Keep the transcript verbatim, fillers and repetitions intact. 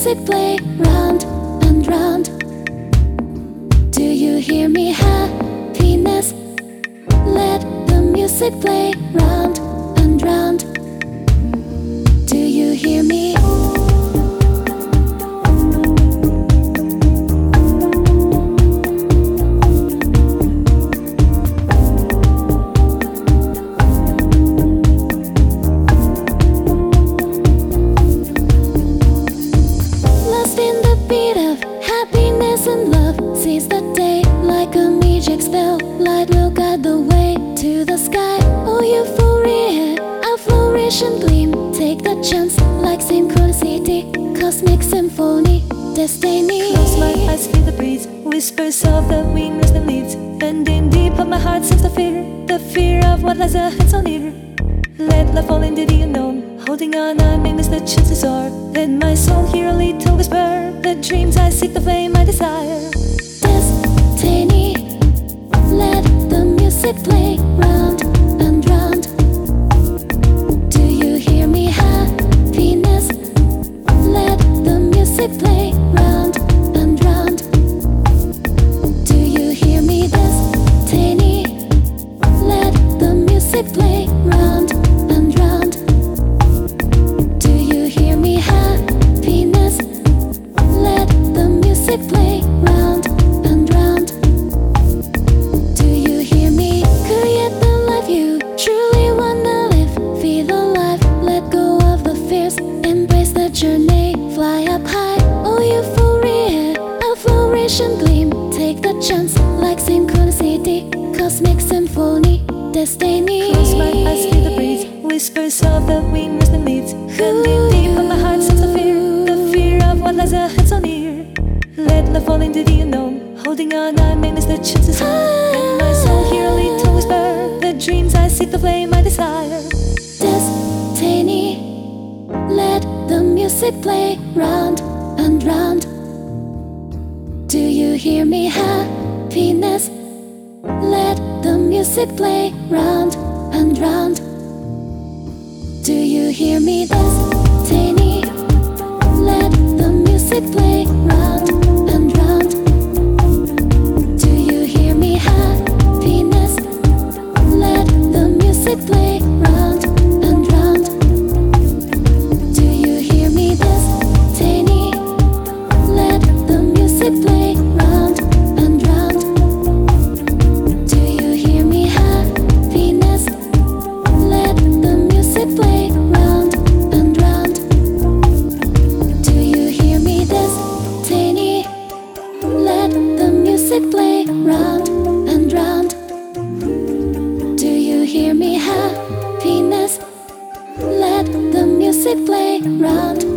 music play round and round. Do you hear me? Happiness. Let the music play round and round. Do you hear me? Lost in the beat of happiness and love, seize the day like a magic spell. Light will guide the way to the sky. Oh, euphoria, a flourish and gleam. Take the chance like synchronicity, cosmic symphony, destiny. Close my eyes, feel the breeze, whispers of the wind as the leaves. Bending deep of my heart, sense the fear, the fear of what lies ahead so near. Let life fall into the unknown, holding on, I may miss the chances soar. Let my soul hear a little whisper, the dreams I seek, the flame I desire. Destiny, let the music play round and round. Do you hear me? Happiness, let the music play round and round. Do you hear me? Destiny, let the music play round and round. Do you hear me? Happiness, let the music play round and round. Do you hear me? Create the life you truly wanna live. Feel alive, let go of the fears, embrace the journey, fly up high. Oh, euphoria, a flourish and gleam. Take the chance like synchronicity, cosmic symphony, destiny. Close my eyes, feel the breeze, whispers of the wind as the leaves. Bending deep of my heart, sense the fear, the fear of what lies ahead so near. Let life fall into the unknown, holding on, I may miss the chances soar. Let my soul hear a little whisper, the dreams I seek, the flame I desire. Destiny, let the music play round and round. Do you hear me? Happiness, let the music play round and round. Do you hear me? Destiny, let the music play round and round. Do you hear me? Happiness, let the music play round and round. Do you hear me? Destiny, let the music play round and round. Do you hear me? Happiness, let the music play round and round. Do you hear me? Destiny, let the music play round and round. Do you hear me? Happiness, let the music play round